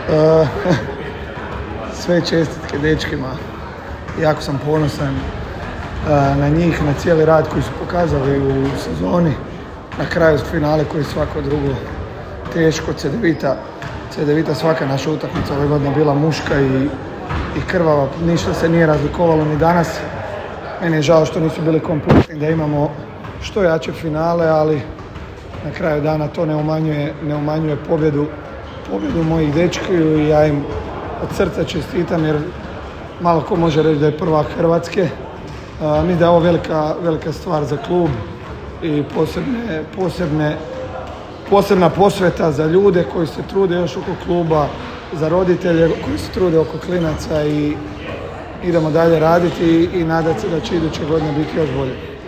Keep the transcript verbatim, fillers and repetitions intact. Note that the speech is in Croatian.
Uh, sve čestitke dečkima. Jako sam ponosan uh, na njih, na cijeli rad koji su pokazali u sezoni. Na kraju finale koji je svako drugo teško. Cedevita, Cedevita svaka naša utakmica ove godine bila muška i, i krvava. Ništa se nije razlikovalo ni danas. Meni je žao što nisu bili kompletni, da imamo što jače finale, ali na kraju dana to ne umanjuje, ne umanjuje pobjedu, pobjedu mojih dečki i ja im od srca čestitam jer malo ko može reći da je prvak Hrvatske. Uh, mislim da je ovo velika, velika stvar za klub i posebne, posebne, posebna posveta za ljude koji se trude još oko kluba, za roditelje koji se trude oko klinaca i idemo dalje raditi i, i nadati se da će iduće godine biti još bolje.